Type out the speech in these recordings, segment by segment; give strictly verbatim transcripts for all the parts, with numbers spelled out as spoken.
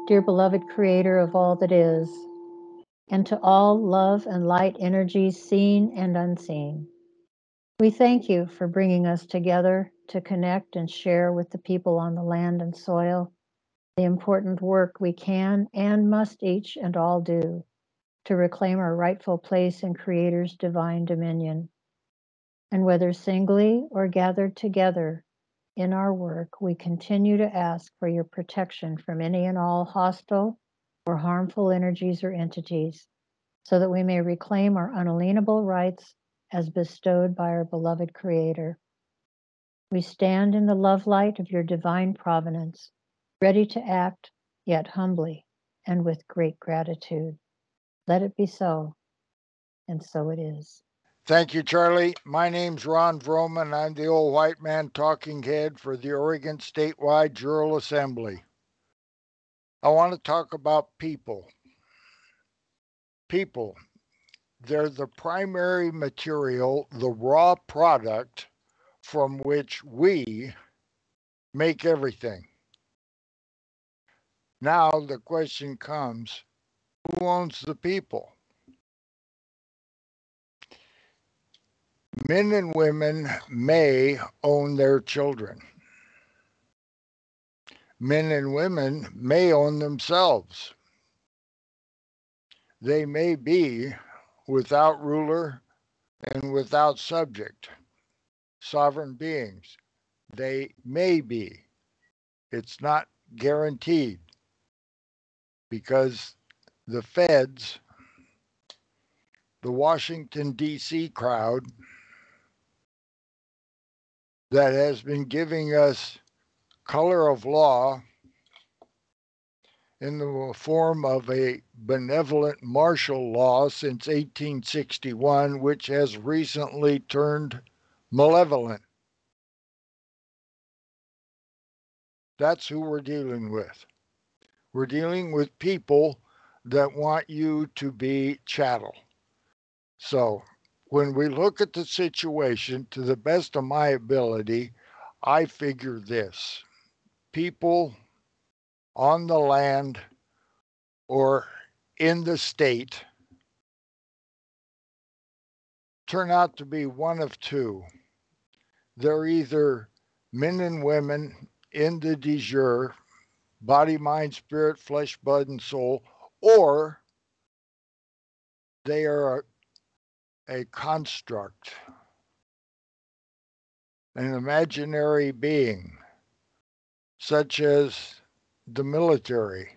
dear beloved creator of all that is, and to all love and light energies seen and unseen. We thank you for bringing us together to connect and share with the people on the land and soil the important work we can and must each and all do to reclaim our rightful place in Creator's divine dominion. And whether singly or gathered together in our work, we continue to ask for your protection from any and all hostile or harmful energies or entities, so that we may reclaim our unalienable rights as bestowed by our beloved Creator. We stand in the love light of your divine providence, ready to act, yet humbly and with great gratitude. Let it be so, and so it is. Thank you, Charlie. My name's Ron Vroman. I'm the old white man talking head for the Oregon Statewide General Assembly. I want to talk about people. People. They're the primary material, the raw product from which we make everything. Now the question comes, who owns the people? Men and women may own their children. Men and women may own themselves. They may be without ruler and without subject, sovereign beings. They may be. It's not guaranteed because the feds, the Washington, D C crowd that has been giving us color of law in the form of a benevolent martial law since eighteen sixty-one, which has recently turned malevolent. That's who we're dealing with. We're dealing with people that want you to be chattel. So when we look at the situation, to the best of my ability, I figure this. People on the land or in the state turn out to be one of two. They're either men and women in the de jure, body, mind, spirit, flesh, blood, and soul, or they are a, a construct, an imaginary being, such as the military.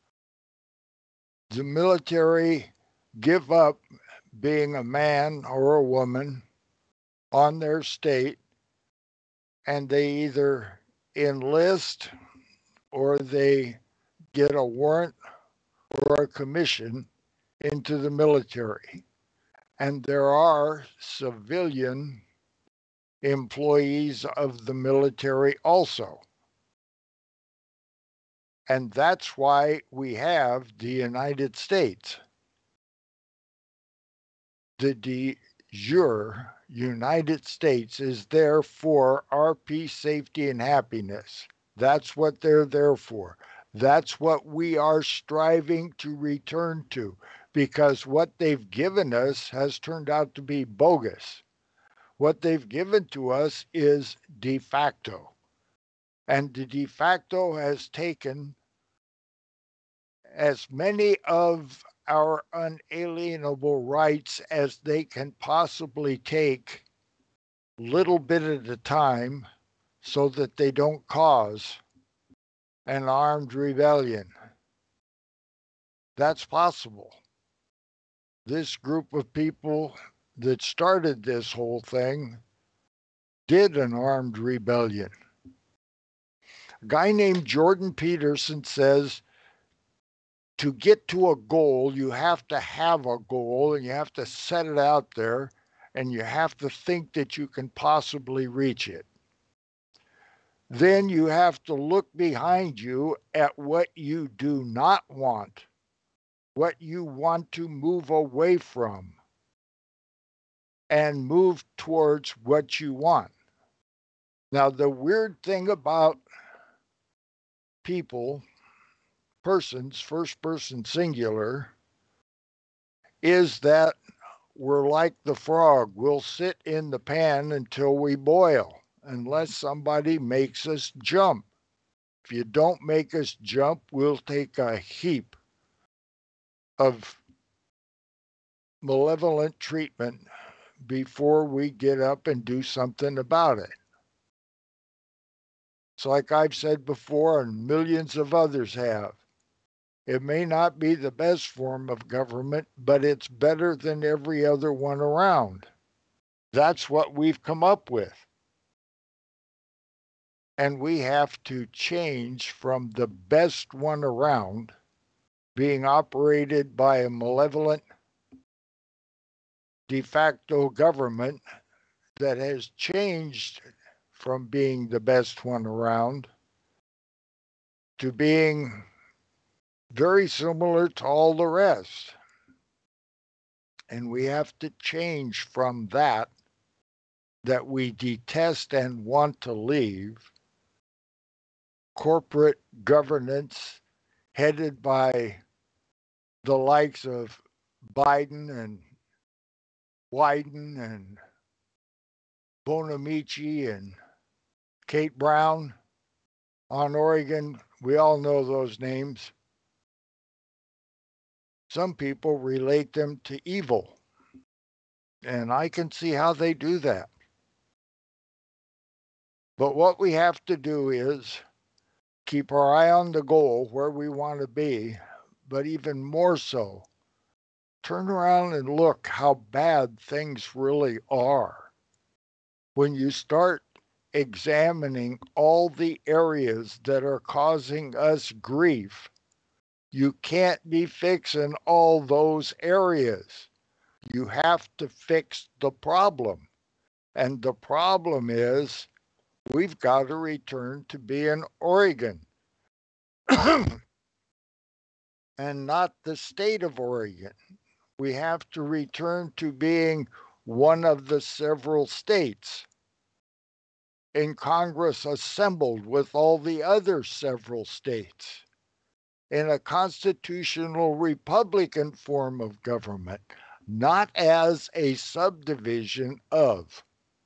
The military give up being a man or a woman on their state, and they either enlist or they get a warrant or a commission into the military. And there are civilian employees of the military also. And that's why we have the United States. The de jure United States is there for our peace, safety, and happiness. That's what they're there for. That's what we are striving to return to, because what they've given us has turned out to be bogus. What they've given to us is de facto. And the de facto has taken as many of our unalienable rights as they can possibly take, little bit at a time, so that they don't cause an armed rebellion. That's possible. This group of people that started this whole thing did an armed rebellion. A guy named Jordan Peterson says, to get to a goal, you have to have a goal and you have to set it out there and you have to think that you can possibly reach it. Then you have to look behind you at what you do not want, what you want to move away from, and move towards what you want. Now, the weird thing about people persons, first person singular, is that we're like the frog. We'll sit in the pan until we boil, unless somebody makes us jump. If you don't make us jump, we'll take a heap of malevolent treatment before we get up and do something about it. It's like I've said before, and millions of others have. It may not be the best form of government, but it's better than every other one around. That's what we've come up with. And we have to change from the best one around, being operated by a malevolent de facto government that has changed from being the best one around to being very similar to all the rest. And we have to change from that, that we detest and want to leave, corporate governance headed by the likes of Biden and Wyden and Bonamici and Kate Brown on Oregon. We all know those names. Some people relate them to evil, and I can see how they do that. But what we have to do is keep our eye on the goal, where we want to be, but even more so, turn around and look how bad things really are. When you start examining all the areas that are causing us grief, you can't be fixing all those areas. You have to fix the problem. And the problem is we've got to return to being Oregon and not the state of Oregon. We have to return to being one of the several states in Congress assembled with all the other several states in a constitutional Republican form of government, not as a subdivision of.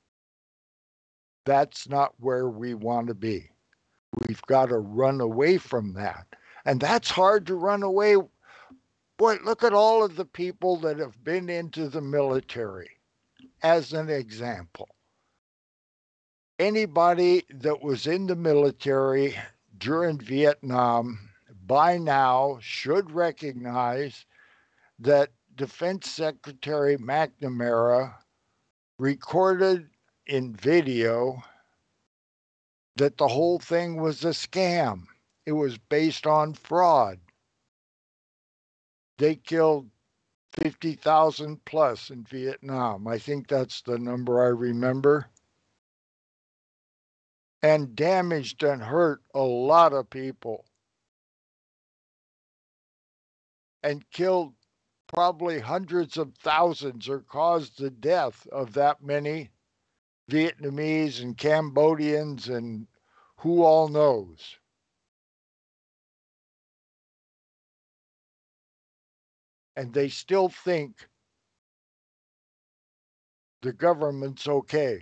That's not where we want to be. We've got to run away from that. And that's hard to run away. Boy, look at all of the people that have been into the military, as an example. Anybody that was in the military during Vietnam by now should recognize that Defense Secretary McNamara recorded in video that the whole thing was a scam. It was based on fraud. They killed fifty thousand plus in Vietnam. I think that's the number I remember. And damaged and hurt a lot of people. And killed probably hundreds of thousands, or caused the death of that many Vietnamese and Cambodians and who all knows. And they still think the government's okay.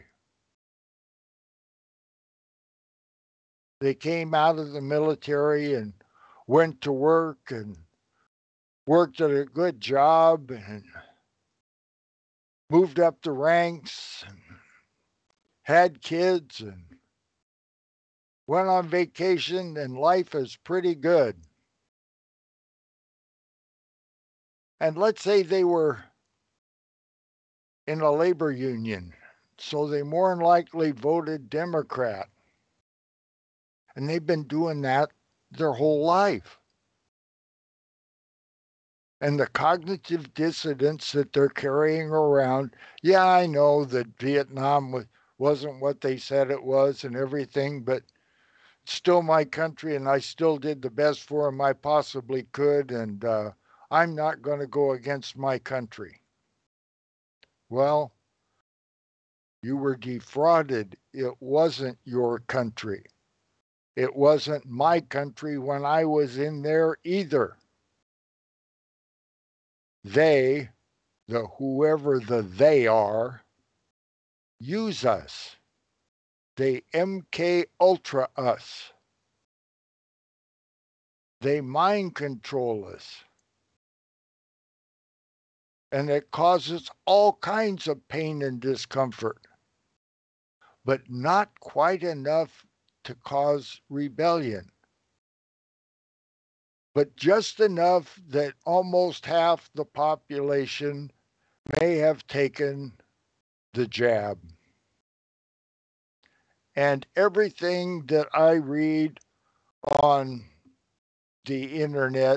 They came out of the military and went to work and worked at a good job and moved up the ranks and had kids and went on vacation, and life is pretty good. And let's say they were in a labor union, so they more than likely voted Democrat. And they've been doing that their whole life. And the cognitive dissonance that they're carrying around, yeah, I know that Vietnam was, wasn't what they said it was and everything, but it's still my country, and I still did the best for them I possibly could, and uh, I'm not going to go against my country. Well, you were defrauded. It wasn't your country. It wasn't my country when I was in there either. They, the whoever the they are, use us. They M K Ultra us. They mind control us. And it causes all kinds of pain and discomfort, but not quite enough to cause rebellion. But just enough that almost half the population may have taken the jab. And everything that I read on the internet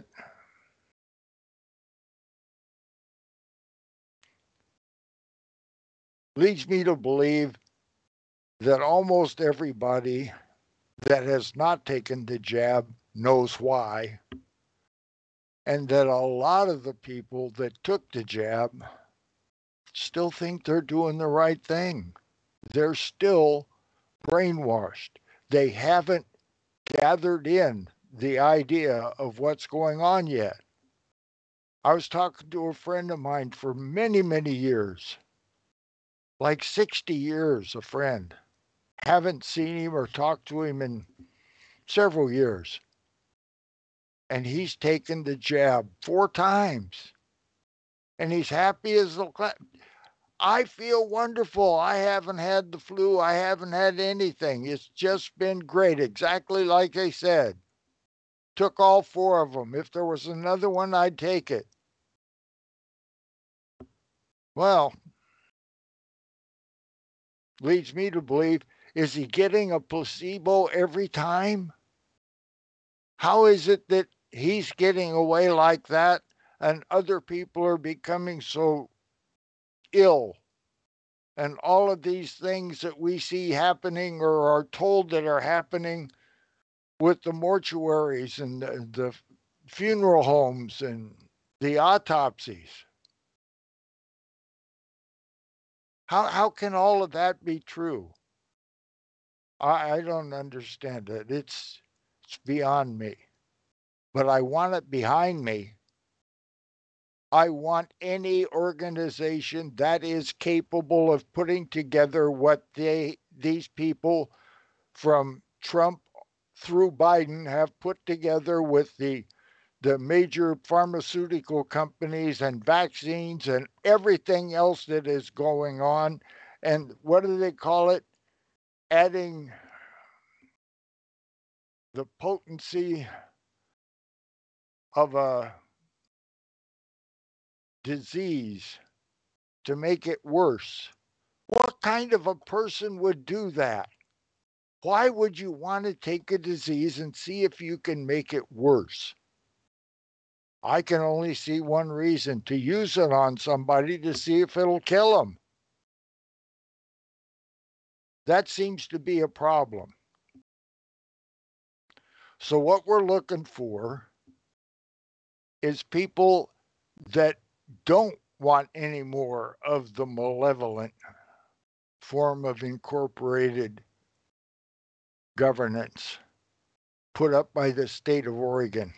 leads me to believe that almost everybody that has not taken the jab knows why, and that a lot of the people that took the jab still think they're doing the right thing. They're still brainwashed. They haven't gathered in the idea of what's going on yet. I was talking to a friend of mine for many, many years, like sixty years, a friend. Haven't seen him or talked to him in several years. And he's taken the jab four times. And he's happy as the cloud. I feel wonderful. I haven't had the flu. I haven't had anything. It's just been great, exactly like I said. Took all four of them. If there was another one, I'd take it. Well, leads me to believe, is he getting a placebo every time? How is it that he's getting away like that and other people are becoming so ill? And all of these things that we see happening or are told that are happening with the mortuaries and the, the funeral homes and the autopsies. How, how can all of that be true? I, I don't understand it. It's, it's beyond me. But I want it behind me. I want any organization that is capable of putting together what they these people from Trump through Biden have put together with the the major pharmaceutical companies and vaccines and everything else that is going on. And what do they call it? Adding the potency of a disease to make it worse. What kind of a person would do that? Why would you want to take a disease and see if you can make it worse? I can only see one reason: to use it on somebody to see if it'll kill them. That seems to be a problem. So, what we're looking for is people that don't want any more of the malevolent form of incorporated governance put up by the state of Oregon.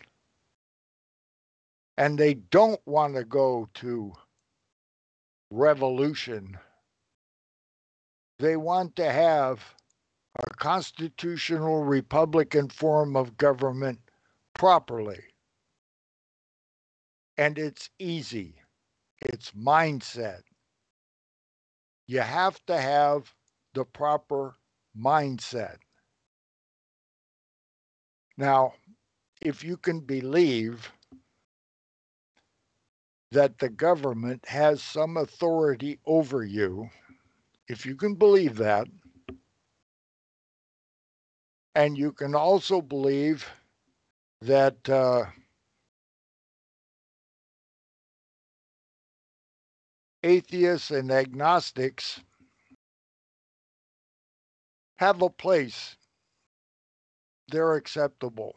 And they don't want to go to revolution. They want to have a constitutional Republican form of government properly. And it's easy. It's mindset. You have to have the proper mindset. Now, if you can believe that the government has some authority over you, if you can believe that, and you can also believe that uh, atheists and agnostics have a place, they're acceptable,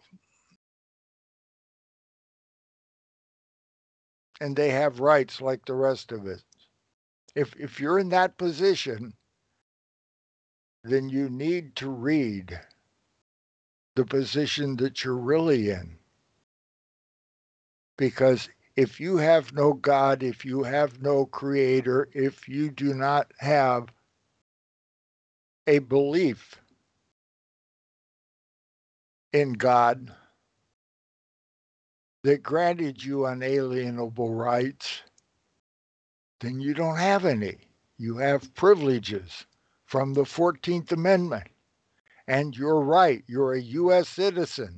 and they have rights like the rest of us. If, if you're in that position, then you need to read the position that you're really in. Because if you have no God, if you have no creator, if you do not have a belief in God that granted you unalienable rights, then you don't have any. You have privileges from the fourteenth Amendment. And you're right, you're a U S citizen.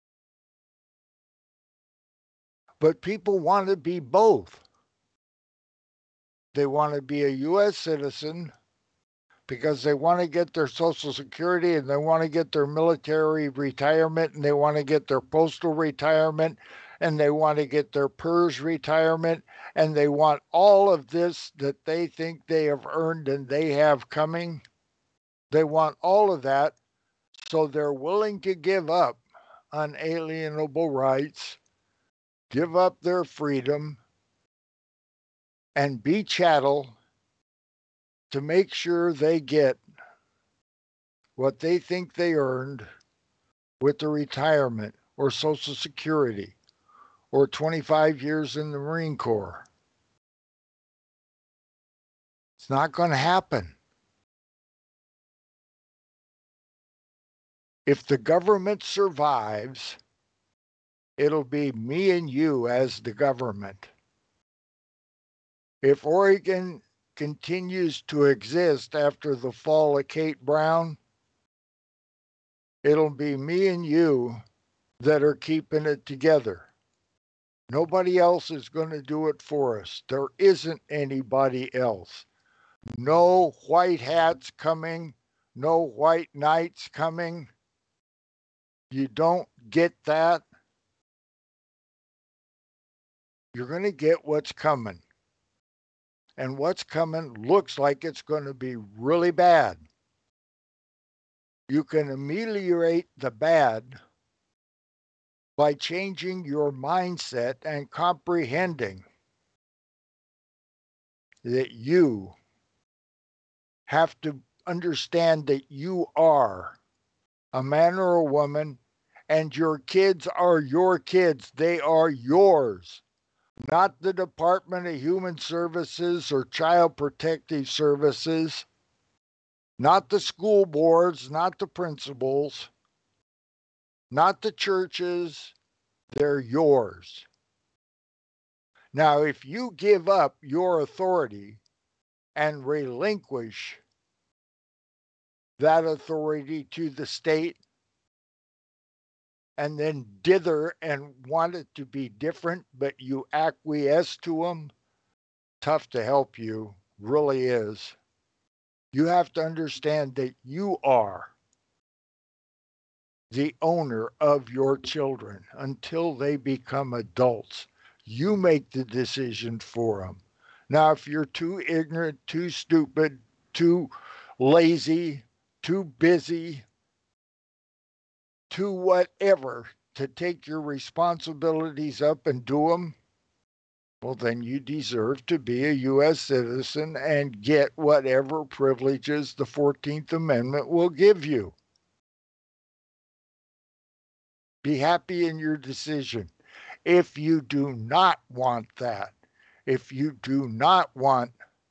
But people want to be both. They want to be a U S citizen because they want to get their Social Security and they want to get their military retirement and they want to get their postal retirement and they want to get their P E R S retirement and they want all of this that they think they have earned and they have coming. They want all of that, so they're willing to give up unalienable rights, give up their freedom, and be chattel to make sure they get what they think they earned with the retirement or Social Security or twenty-five years in the Marine Corps. It's not going to happen. If the government survives, it'll be me and you as the government. If Oregon continues to exist after the fall of Kate Brown, it'll be me and you that are keeping it together. Nobody else is going to do it for us. There isn't anybody else. No white hats coming, no white knights coming. You don't get that, you're going to get what's coming. And what's coming looks like it's going to be really bad. You can ameliorate the bad by changing your mindset and comprehending that you have to understand that you are a man or a woman and your kids are your kids. They are yours, not the Department of Human Services or Child Protective Services, not the school boards, not the principals, not the churches. They're yours. Now, if you give up your authority and relinquish that authority to the state and then dither and want it to be different, but you acquiesce to them, tough to help you, really is. You have to understand that you are the owner of your children until they become adults. You make the decision for them. Now, if you're too ignorant, too stupid, too lazy, too busy, too whatever to take your responsibilities up and do them, well, then you deserve to be a U S citizen and get whatever privileges the fourteenth Amendment will give you. Be happy in your decision. If you do not want that, if you do not want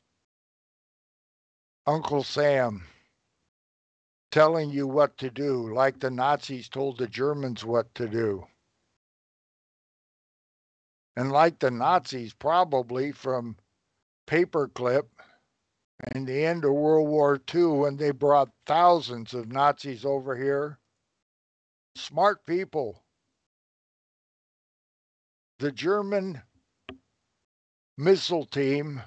Uncle Sam telling you what to do, like the Nazis told the Germans what to do, and like the Nazis probably from Paperclip and the end of World War Two when they brought thousands of Nazis over here, smart people. The German missile team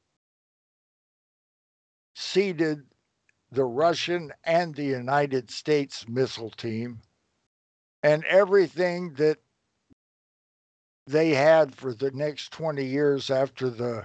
seeded the Russian and the United States missile team, and everything that they had for the next twenty years after the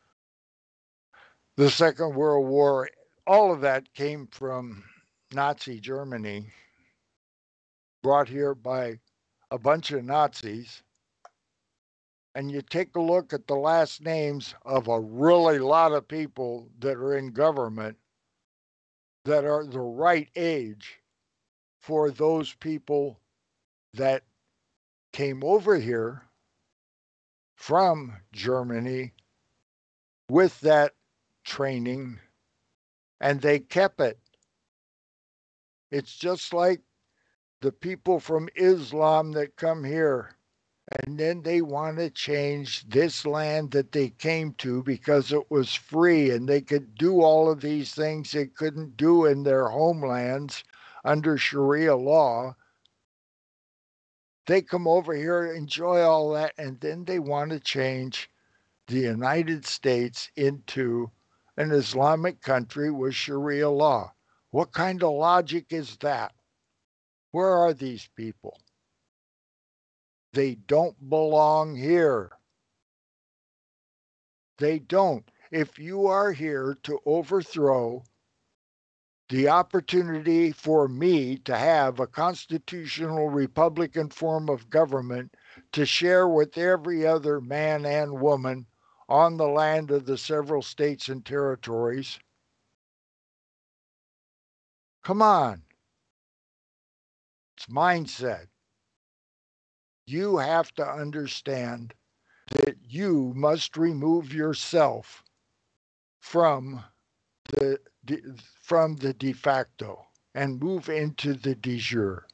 the Second World War, all of that came from Nazi Germany, brought here by a bunch of Nazis. And you take a look at the last names of a really lot of people that are in government that are the right age for those people that came over here from Germany with that training, and they kept it. It's just like the people from Islam that come here, and then they want to change this land that they came to because it was free and they could do all of these things they couldn't do in their homelands under Sharia law. They come over here, enjoy all that, and then they want to change the United States into an Islamic country with Sharia law. What kind of logic is that? Where are these people? They don't belong here. They don't. If you are here to overthrow the opportunity for me to have a constitutional Republican form of government to share with every other man and woman on the land of the several states and territories, come on. It's mindset. You have to understand that you must remove yourself from the from the de facto and move into the de jure.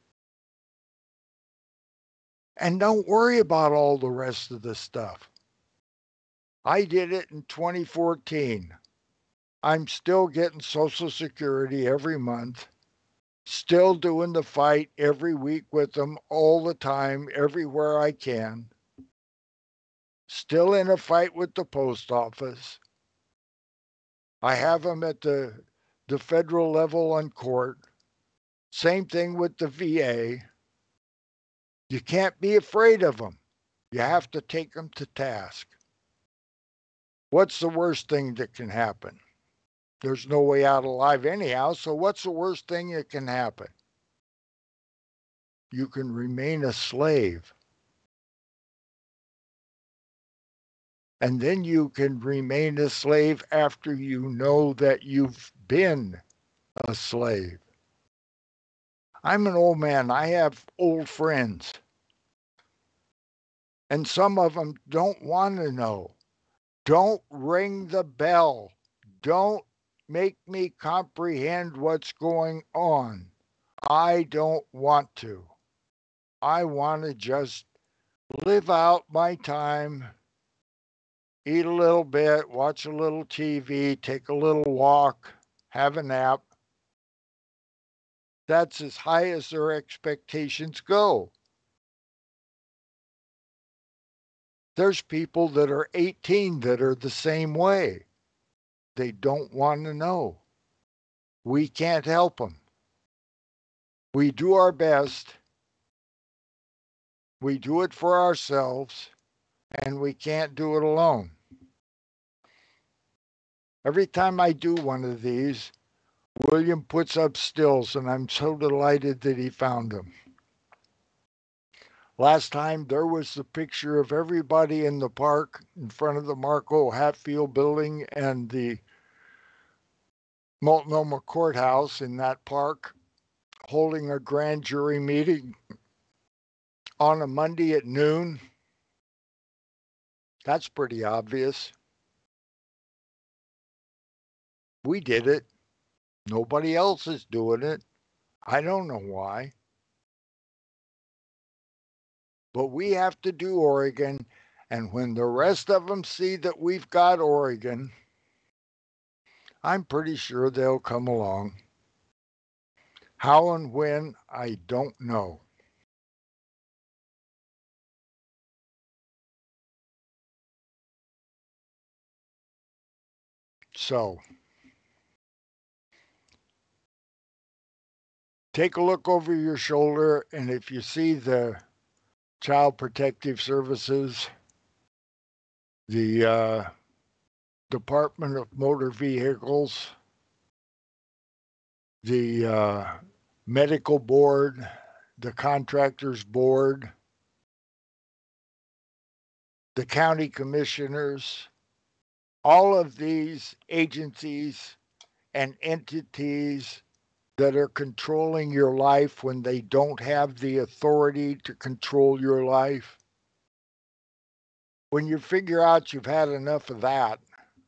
And don't worry about all the rest of the stuff. I did it in twenty fourteen. I'm still getting Social Security every month, still doing the fight every week with them all the time, everywhere I can. Still in a fight with the post office. I have them at the, the federal level on court. Same thing with the V A. You can't be afraid of them. You have to take them to task. What's the worst thing that can happen? There's no way out alive anyhow, so what's the worst thing that can happen? You can remain a slave. And then you can remain a slave after you know that you've been a slave. I'm an old man. I have old friends. And some of them don't want to know. Don't ring the bell. Don't make me comprehend what's going on. I don't want to. I want to just live out my time, eat a little bit, watch a little T V, take a little walk, have a nap. That's as high as their expectations go. There's people that are eighteen that are the same way. They don't want to know. We can't help them. We do our best. We do it for ourselves, and we can't do it alone. Every time I do one of these, William puts up stills, and I'm so delighted that he found them. Last time, there was the picture of everybody in the park in front of the Marco Hatfield building and the Multnomah Courthouse in that park, holding a grand jury meeting on a Monday at noon. That's pretty obvious. We did it. Nobody else is doing it. I don't know why. But we have to do Oregon. And when the rest of them see that we've got Oregon, I'm pretty sure they'll come along. How and when, I don't know. So, take a look over your shoulder, and if you see the Child Protective Services, the uh, Department of Motor Vehicles, the uh, Medical Board, the Contractors Board, the County Commissioners, all of these agencies and entities that are controlling your life when they don't have the authority to control your life? When you figure out you've had enough of that,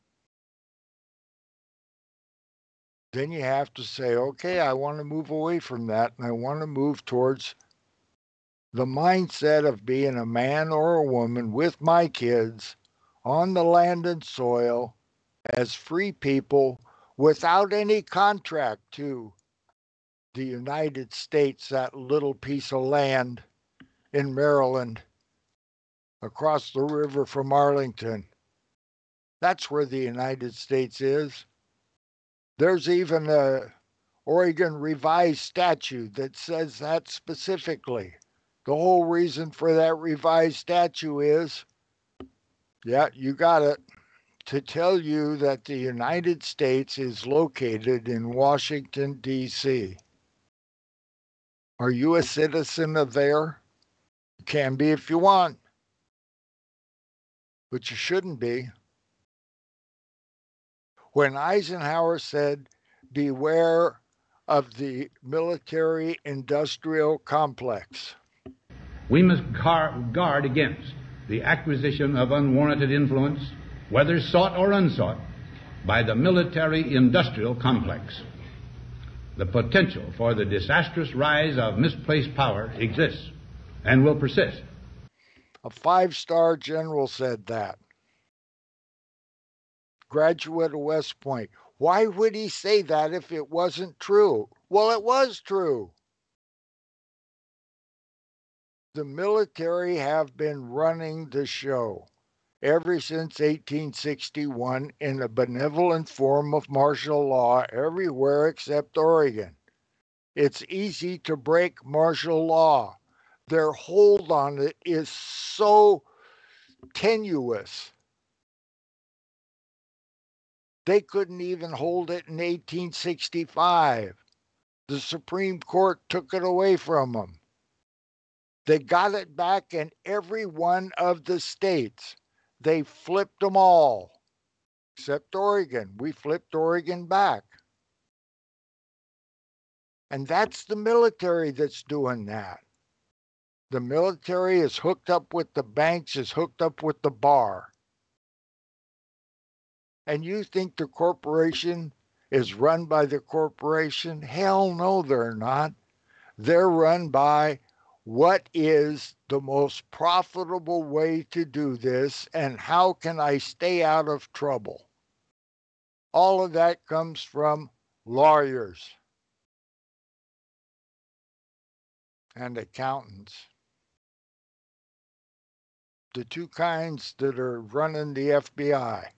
then you have to say, okay, I want to move away from that, and I want to move towards the mindset of being a man or a woman with my kids on the land and soil as free people without any contract to the United States, that little piece of land in Maryland across the river from Arlington. That's where the United States is. There's even a Oregon revised statute that says that specifically. The whole reason for that revised statute is, yeah, you got it, to tell you that the United States is located in Washington, D C. Are you a citizen of there? You can be if you want, but you shouldn't be. When Eisenhower said, beware of the military-industrial complex, we must guard against the acquisition of unwarranted influence, whether sought or unsought, by the military-industrial complex. The potential for the disastrous rise of misplaced power exists and will persist. A five-star general said that. Graduate of West Point. Why would he say that if it wasn't true? Well, it was true. The military have been running the show ever since eighteen sixty-one in a benevolent form of martial law everywhere except Oregon. It's easy to break martial law. Their hold on it is so tenuous. They couldn't even hold it in eighteen sixty-five. The Supreme Court took it away from them. They got it back in every one of the states. They flipped them all, except Oregon. We flipped Oregon back. And that's the military that's doing that. The military is hooked up with the banks, is hooked up with the bar. And you think the corporation is run by the corporation? Hell no, they're not. They're run by what is the most profitable way to do this, and how can I stay out of trouble? All of that comes from lawyers and accountants. The two kinds that are running the F B I.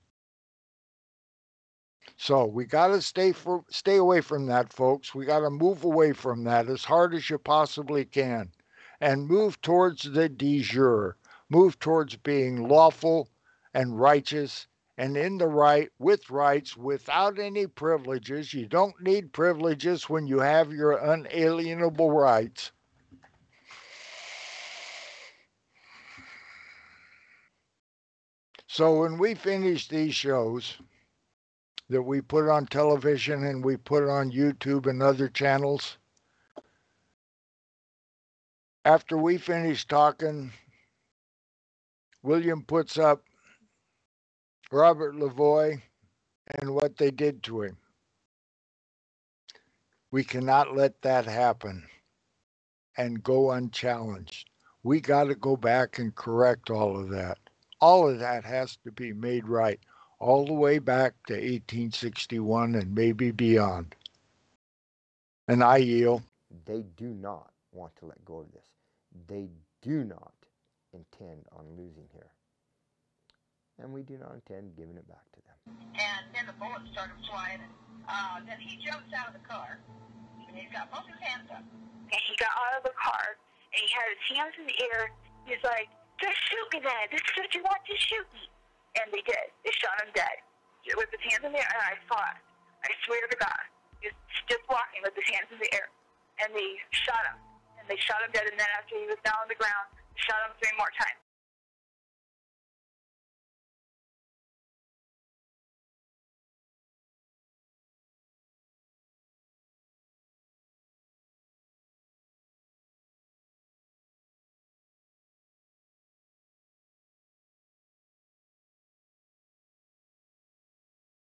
So we got to stay for, stay away from that, folks. We got to move away from that as hard as you possibly can and move towards the de jure, move towards being lawful and righteous and in the right with rights without any privileges. You don't need privileges when you have your unalienable rights. So when we finish these shows that we put on television and we put on YouTube and other channels, after we finish talking, William puts up Robert Lavoie and what they did to him. We cannot let that happen and go unchallenged. We got to go back and correct all of that. All of that has to be made right, all the way back to eighteen sixty-one and maybe beyond. And I yield. They do not want to let go of this. They do not intend on losing here. And we do not intend giving it back to them. And then the bullets started flying, and uh, then he jumps out of the car, and he's got both his hands up. And he got out of the car, and he had his hands in the air. He's like, just shoot me then. This is what you want, to shoot me. And they did. They shot him dead. With his hands in the air, and I saw it. I swear to God. He was just walking with his hands in the air. And they shot him. And they shot him dead, and then after he was down on the ground, they shot him three more times.